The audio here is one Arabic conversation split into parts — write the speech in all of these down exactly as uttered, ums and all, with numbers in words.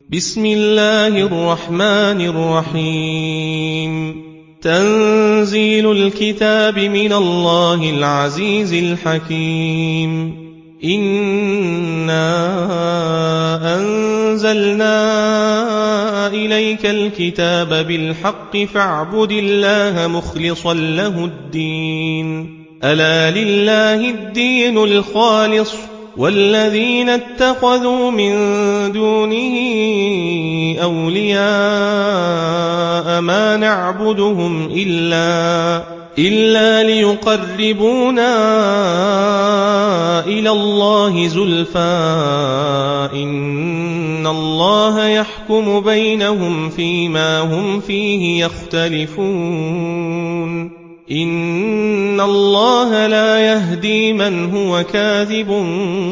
بسم الله الرحمن الرحيم تنزيل الكتاب من الله العزيز الحكيم إنا أنزلنا إليك الكتاب بالحق فاعبد الله مخلصا له الدين ألا لله الدين الخالص والذين اتخذوا من دونه أولياء ما نعبدهم إلا, إلا ليقربونا إلى الله زلفى إن الله يحكم بينهم فيما هم فيه يختلفون إن الله لا يهدي من هو كاذب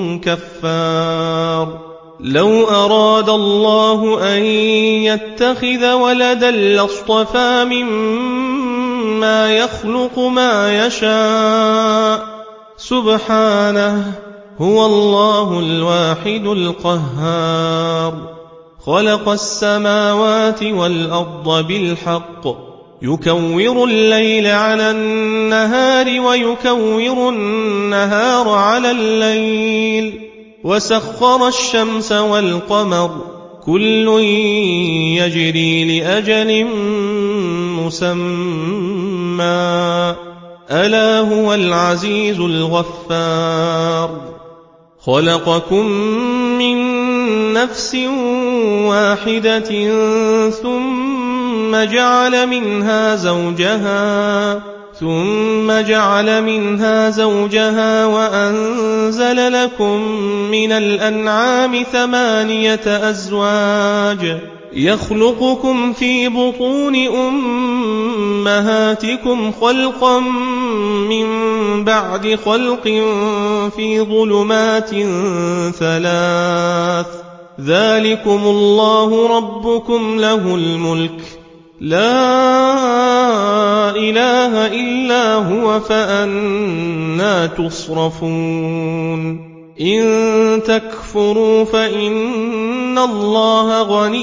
كفار لو أراد الله أن يتخذ ولدا لاصطفى مما يخلق ما يشاء سبحانه هو الله الواحد القهار خلق السماوات والأرض بالحق يكور الليل على النهار ويكور النهار على الليل وسخر الشمس والقمر كل يجري لأجل مسمى ألا هو العزيز الغفار خلقكم من نفس واحدة ثم ثم جعل منها زوجها ثم جعل منها زوجها وأنزل لكم من الأنعام ثمانية أزواج يخلقكم في بطون أمهاتكم خلقا من بعد خلق في ظلمات ثلاث ذلكم الله ربكم له الملك لا إله إلا هو فأنى تصرفون إن تكفروا فإن الله غني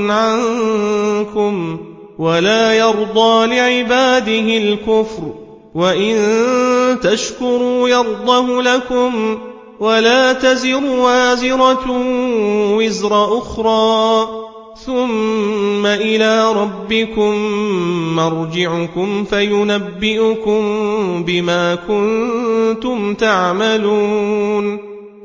عنكم ولا يرضى لعباده الكفر وإن تشكروا يرضه لكم ولا تزر وازرة وزر أخرى ثم إلى ربكم مرجعكم فينبئكم بما كنتم تعملون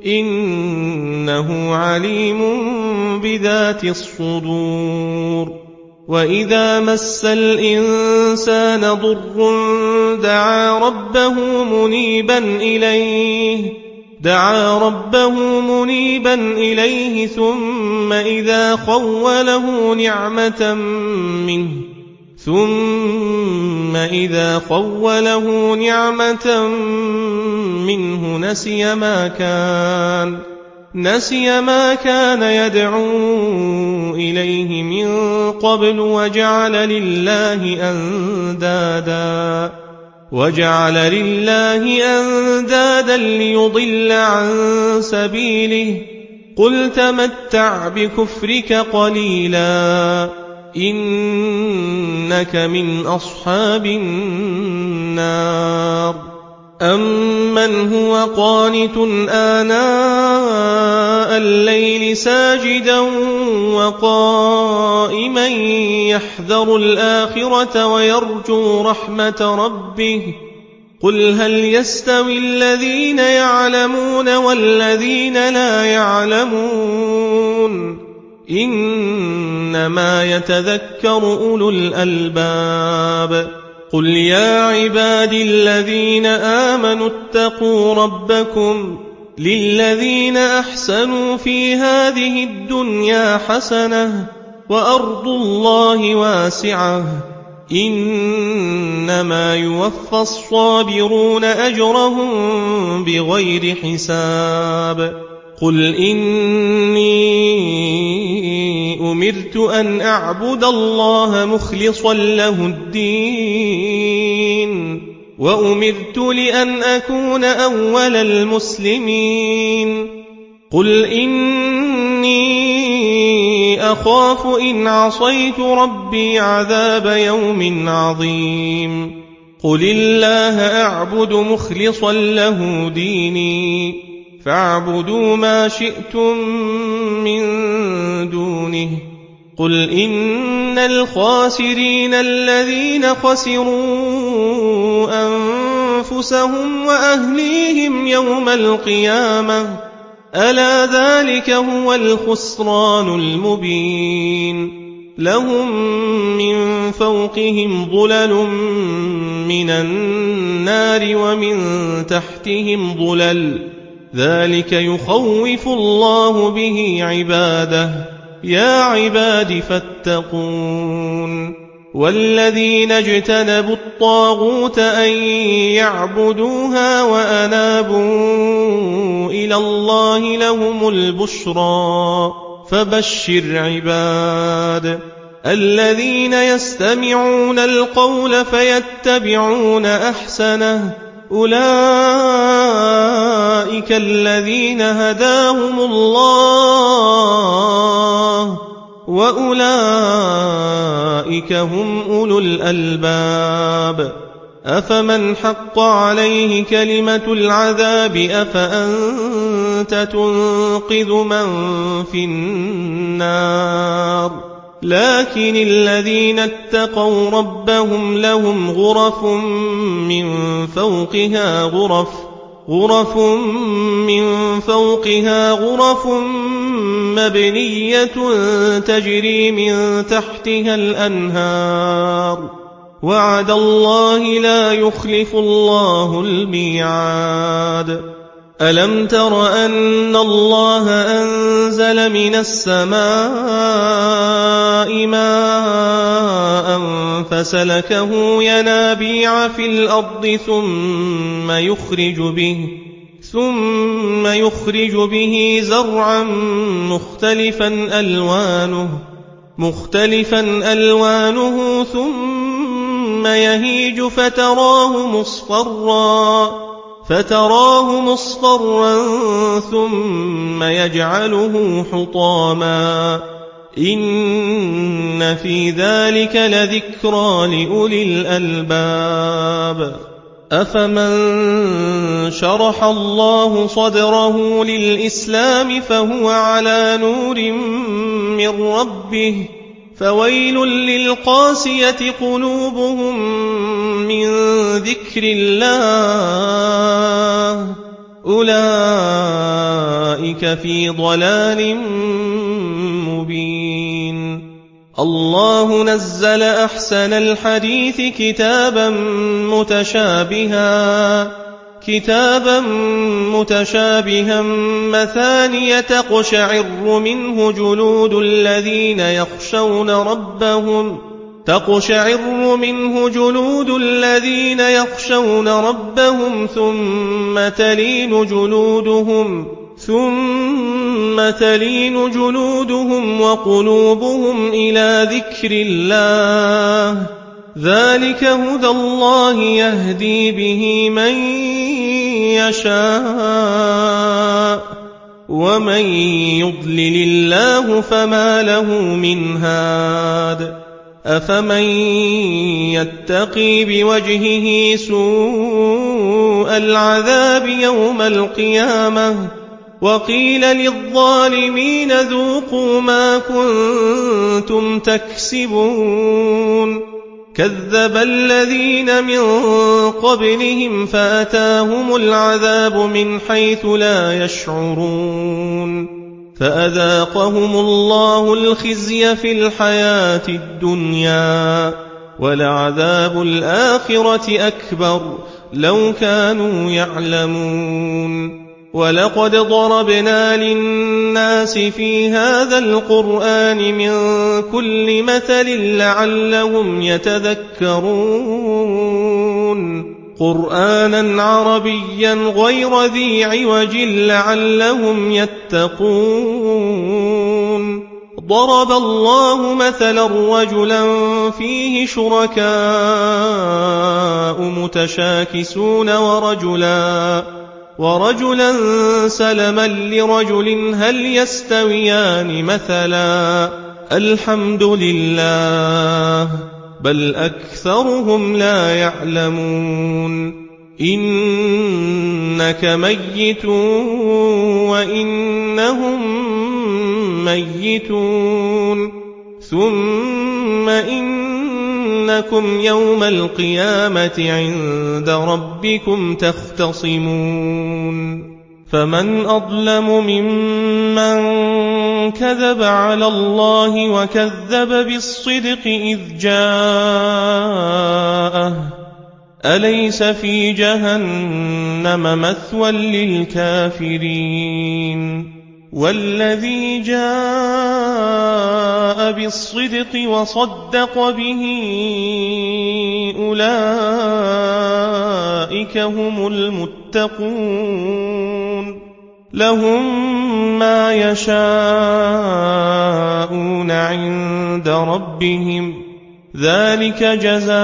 إنه عليم بذات الصدور وإذا مس الإنسان ضر دعا ربه منيبا إليه دعا ربه منيبا إليه ثم إذا خوله نعمة منه ثم إذا خوله نعمة منه نسي ما كان نسي ما كان يدعو إليه من قبل وجعل لله أندادا وجعل لله أندادا ليضل عن سبيله قل تمتع بكفرك قليلا إنك من أصحاب النار أمن هو قانت آناء الليل ساجدا وقائما يحذر الآخرة ويرجو رحمة ربه قل هل يستوي الذين يعلمون والذين لا يعلمون إنما يتذكر أولو الألباب قل يا عبادي الذين آمنوا اتقوا ربكم للذين أحسنوا في هذه الدنيا حسنة وأرض الله واسعة إنما يوفى الصابرون أجرهم بغير حساب قل إني أمرت أن أعبد الله مخلصا له الدين وأمرت لأن أكون أول المسلمين قل إني أخاف إن عصيت ربي عذاب يوم عظيم قل الله أعبد مخلصا له ديني فاعبدوا ما شئتم من دونه قل إن الخاسرين الذين خسروا أنفسهم وأهليهم يوم القيامة ألا ذلك هو الخسران المبين لهم من فوقهم ظلل من النار ومن تحتهم ظلل ذلك يخوف الله به عباده يا عباد فاتقون والذين اجتنبوا الطاغوت أن يعبدوها وأنابوا إلى الله لهم البشرى فبشر عباد الذين يستمعون القول فيتبعون أحسنه أولئك الذين هداهم الله وأولئك هم أولو الألباب أفمن حق عليه كلمة العذاب أفأنت تنقذ من في النار لكن الذين اتقوا ربهم لهم غرف من فوقها غرف غرف من فوقها غرف مبنية تجري من تحتها الأنهار وعد الله لا يخلف الله الميعاد ألم تر أن الله أنزل من السماء ماء فسلكه ينابيع في الأرض ثم يخرج به ثم يخرج به زرعا مختلفا ألوانه مختلفا ألوانه ثم يهيج فتراه مصفرا فتراه مصفرا ثم يجعله حطاما إن في ذلك لذكرى لأولي الألباب أفمن شرح الله صدره للإسلام فهو على نور من ربه فويل للقاسية قلوبهم من ذكر الله أولئك في ضلال مبين الله نزل أحسن الحديث كتابا متشابها كتابا متشابها مثانية تقشعر منه جلود الذين يخشون ربهم تقشعر منه جلود الذين يخشون ربهم ثم تلين جلودهم ثم تلين جلودهم وقلوبهم إلى ذكر الله ذلك هدى الله يهدي به من يشاء ومن يضلل الله فما له من هاد أفمن يتقي بوجهه سوء العذاب يوم القيامة وقيل للظالمين ذوقوا ما كنتم تكسبون كذب الذين من قبلهم فأتاهم العذاب من حيث لا يشعرون فأذاقهم الله الخزي في الحياة الدنيا ولعذاب الآخرة أكبر لو كانوا يعلمون ولقد ضربنا للناس في هذا القرآن من كل مثل لعلهم يتذكرون قرآنا عربيا غير ذي عوج لعلهم يتقون ضرب الله مثلا رجلا فيه شركاء متشاكسون ورجلا ورجلا سلما لرجل هل يستويان مثلا الحمد لله بل أكثرهم لا يعلمون إنك ميت وإنهم ميتون ثم إنكم يوم القيامة عند ربكم تختصمون فمن أظلم ممن كذب على الله وكذب بالصدق إذ جاءه أليس في جهنم مثوى للكافرين والذي جاء بالصدق وصدق به أولئك هم المتقون لهم ما يشاءون عند ربهم ذلك جزاء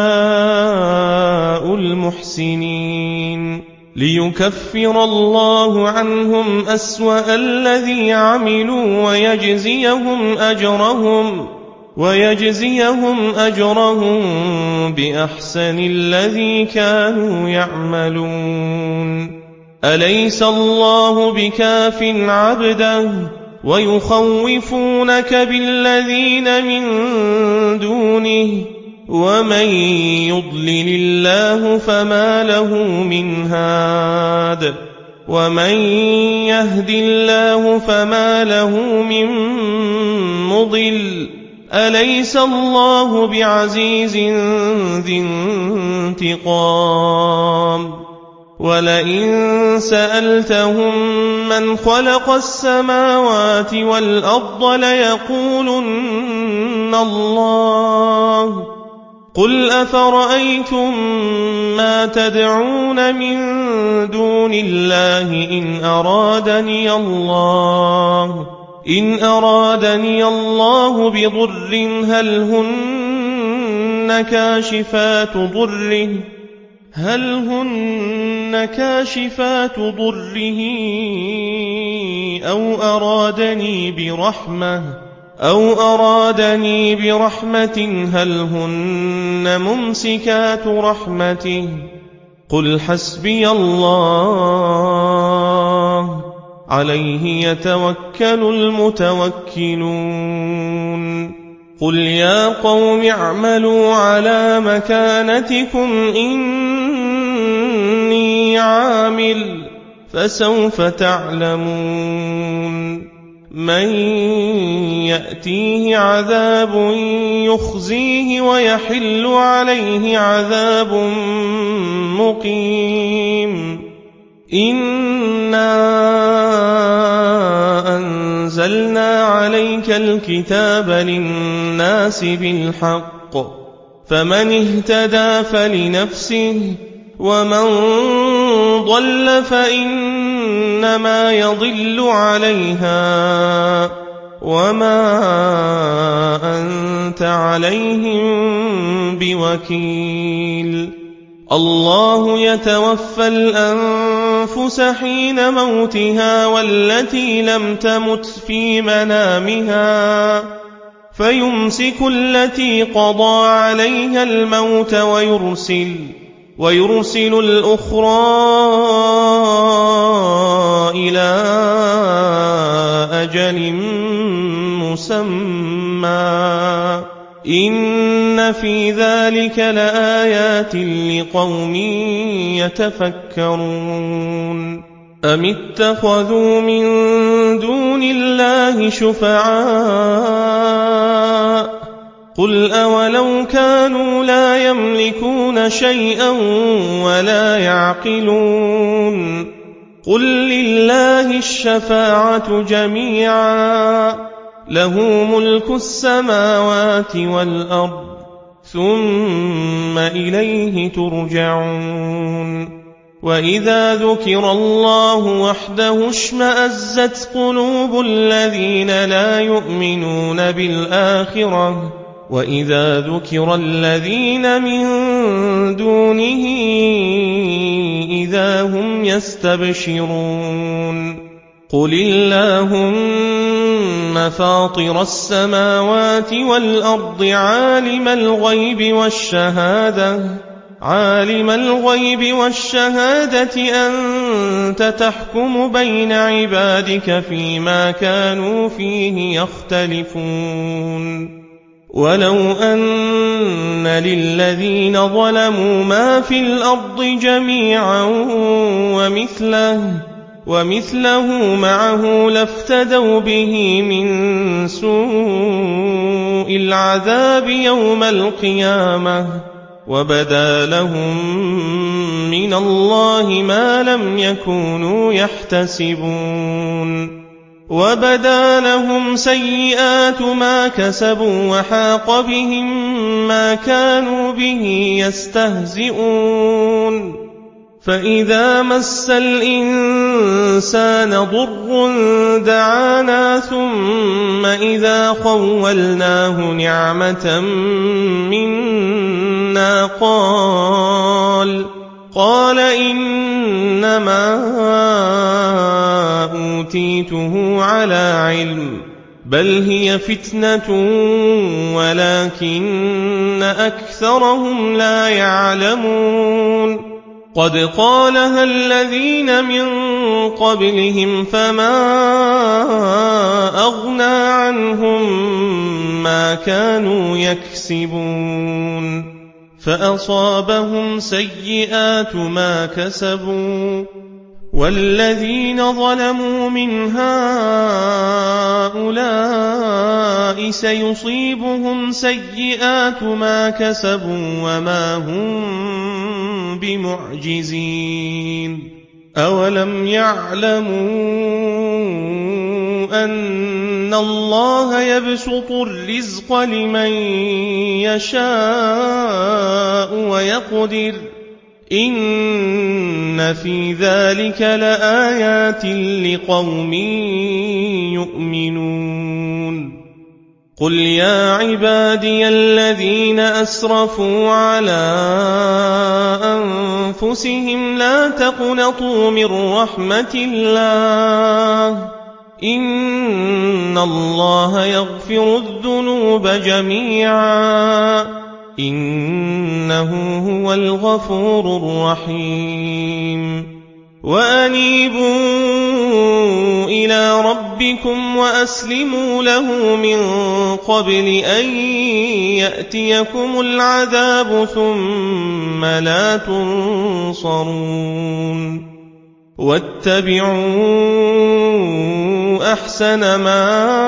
المحسنين ليكفر الله عنهم أسوأ الذي عملوا ويجزيهم أجرهم ويجزيهم أجرهم بأحسن الذي كانوا يعملون أليس الله بكاف عبده ويخوفونك بالذين من دونه ومن يضلل الله فما له من هاد ومن يهد الله فما له من مضل أليس الله بعزيز ذي انتقام ولئن سألتهم من خلق السماوات والأرض ليقولن الله قل أفرأيتم ما تدعون من دون الله إن أرادني الله إن أرادني الله بضر هل هن كاشفات ضره هل هن كاشفات ضره أو أرادني برحمة أو أرادني برحمة هل هن ممسكات رحمته قل حسبي الله عليه يتوكل المتوكلون قل يا قوم اعملوا على مكانتكم إني عامل فسوف تعلمون من يأتيه عذاب يخزيه ويحل عليه عذاب مقيم إنا أنزلنا عليك الكتاب للناس بالحق فمن اهتدى فلنفسه ومن ضل فإنما يضل عليها وما أنت عليهم بوكيل الله يتوفى الأنفس حين موتها والتي لم تمت في منامها فيمسك التي قضى عليها الموت ويرسل ويرسل الأخرى إلى أجل مسمى إن في ذلك لآيات لقوم يتفكرون أم اتخذوا من دون الله شفعاء قل أولو كانوا لا يملكون شيئا ولا يعقلون قل لله الشفاعة جميعا له ملك السماوات والأرض ثم إليه ترجعون وإذا ذكر الله وحده اشمأزت قلوب الذين لا يؤمنون بالآخرة وإذا ذكر الذين من دونه إذا هم يستبشرون قل اللهم فاطر السماوات والأرض عالم الغيب والشهادة عالم الغيب والشهادة أنت تحكم بين عبادك فيما كانوا فيه يختلفون ولو أن للذين ظلموا ما في الأرض جميعا ومثله ومثله معه لافتدوا به من سوء العذاب يوم القيامة وبدا لهم من الله ما لم يكونوا يحتسبون وبدا لهم سيئات ما كسبوا وحاق بهم ما كانوا به يستهزئون فإذا مس الإنسان ضر دعانا ثم إذا خولناه نعمة منا قال قال إنما أوتيته على علم بل هي فتنة ولكن أكثرهم لا يعلمون قد قالها الذين من قبلهم فما أغنى عنهم ما كانوا يكسبون فأصابهم سيئات ما كسبوا والذين ظلموا من هؤلاء سيصيبهم سيئات ما كسبوا وما هم بمعجزين أولم يعلموا أن الله يبسط الرزق لمن يشاء ويقدر إن في ذلك لآيات لقوم يؤمنون قل يا عبادي الذين أسرفوا على أنفسهم لا تقنطوا من رحمة الله إن الله يغفر الذنوب جميعا إنه هو الغفور الرحيم وأنيبوا إلى ربكم وأسلموا له من قبل أن يأتيكم العذاب ثم لا تنصرون واتبعوا أحسن ما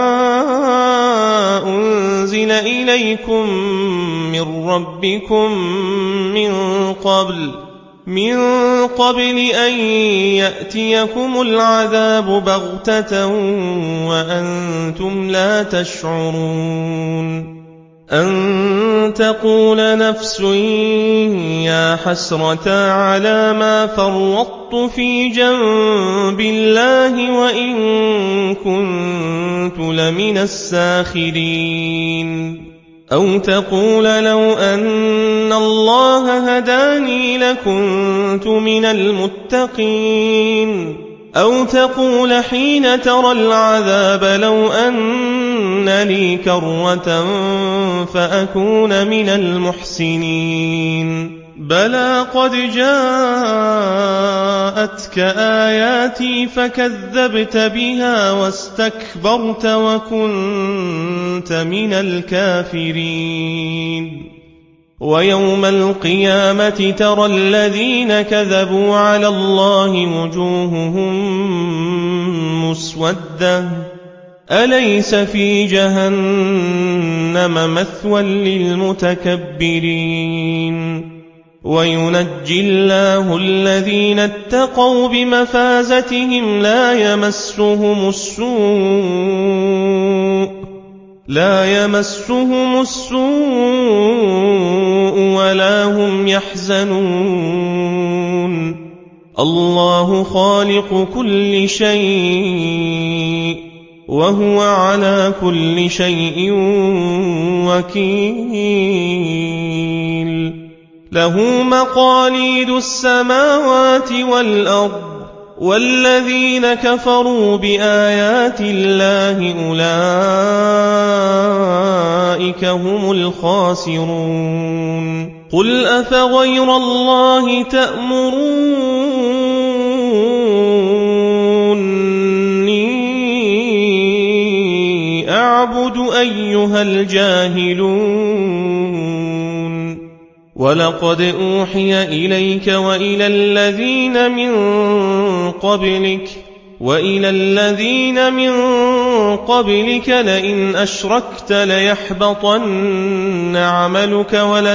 أنزل إليكم من ربكم من قبل من قبل أن يأتيكم العذاب بغتة وأنتم لا تشعرون أن تقول نفس يا حسرة على ما فرطت في جنب الله وإن كنت لمن الساخرين أو تقول لو أن الله هداني لكنت من المتقين أو تقول حين ترى العذاب لو أن لي كرة فأكون من المحسنين بلى قد جاءتك آياتي فكذبت بها واستكبرت وكنت من الكافرين ويوم القيامة ترى الذين كذبوا على الله وجوههم مسودة أليس في جهنم مثوى للمتكبرين وينجي الله الذين اتقوا بمفازتهم لا يمسهم السوء لا يمسهم السوء ولا هم يحزنون الله خالق كل شيء وهو على كل شيء وكيل له مقاليد السماوات والأرض والذين كفروا بآيات الله أولئك هم الخاسرون قل أفغير الله تأمروني أعبد أيها الجاهلون ولقد أوحي إليك وإلى الذين من قبلك وإلى الذين من قبلك لئن أشركت ليحبطن عملك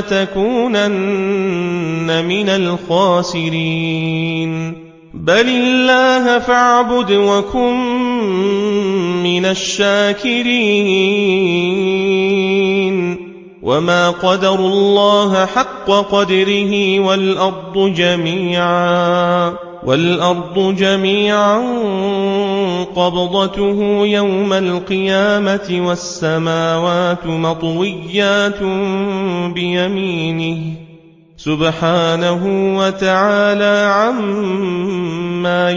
ولتكونن من الخاسرين بل الله فاعبد وكن من الشاكرين وما قدروا الله حق قدره والأرض جميعا والأرض جميعا قبضته يوم القيامة والسماوات مطويات بيمينه سبحانه وتعالى عما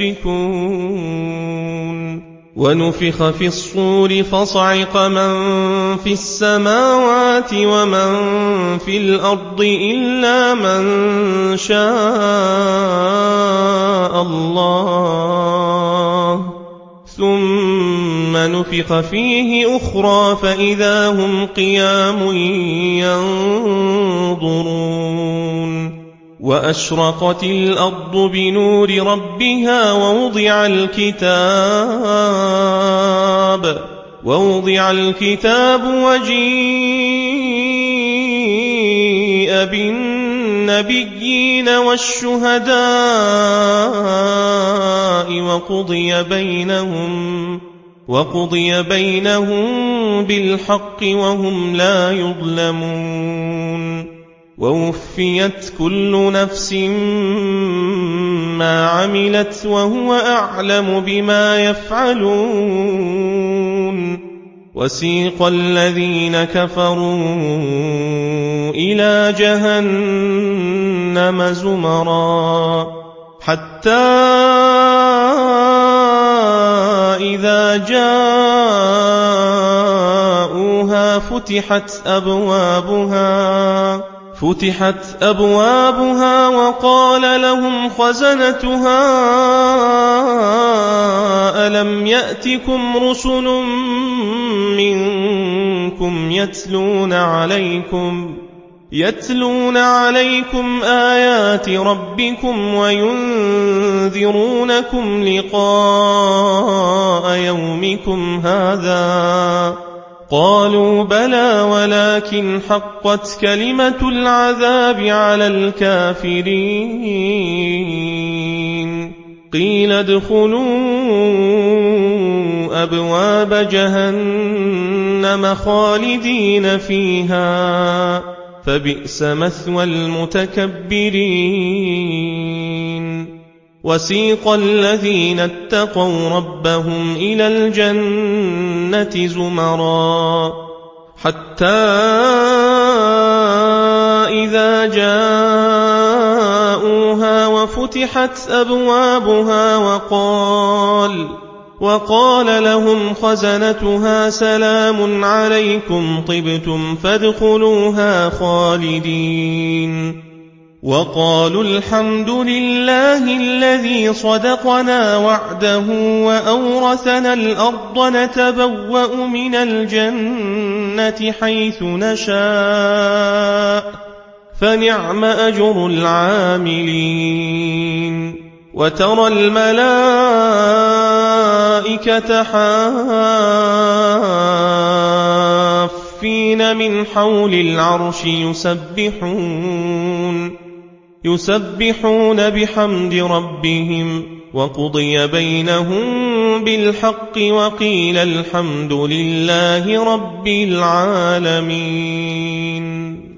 يشركون ونفخ في الصور فصعق من في السماوات ومن في الأرض إلا من شاء الله ثم نفخ فيه أخرى فإذا هم قيام ينظرون وأشرقت الأرض بنور ربها ووضع الكتاب ووضع الكتاب وجيء بالنبيين والشهداء وقضي بينهم وقضي بينهم بالحق وهم لا يظلمون ووفيت كل نفس ما عملت وهو أعلم بما يفعلون وسيق الذين كفروا إلى جهنم زمرا حتى إذا جاءوها فتحت أبوابها فتحت أبوابها وقال لهم خزنتها ألم يأتكم رسل منكم يتلون عليكم يتلون عليكم آيات ربكم وينذرونكم لقاء يومكم هذا قالوا بلى ولكن حقت كلمة العذاب على الكافرين قيل ادخلوا أبواب جهنم خالدين فيها فبئس مثوى المتكبرين وسيق الذين اتقوا ربهم إلى الجنة زمرا حتى إذا جاءوها وفتحت أبوابها وقال وقال لهم خزنتها سلام عليكم طبتم فادخلوها خالدين وقالوا الحمد لله الذي صدقنا وعده وأورثنا الأرض نتبوأ من الجنة حيث نشاء فنعم أجر العاملين وترى الملائكة حافين من حول العرش يسبحون يسبحون بحمد ربهم وقضي بينهم بالحق وقيل الحمد لله رب العالمين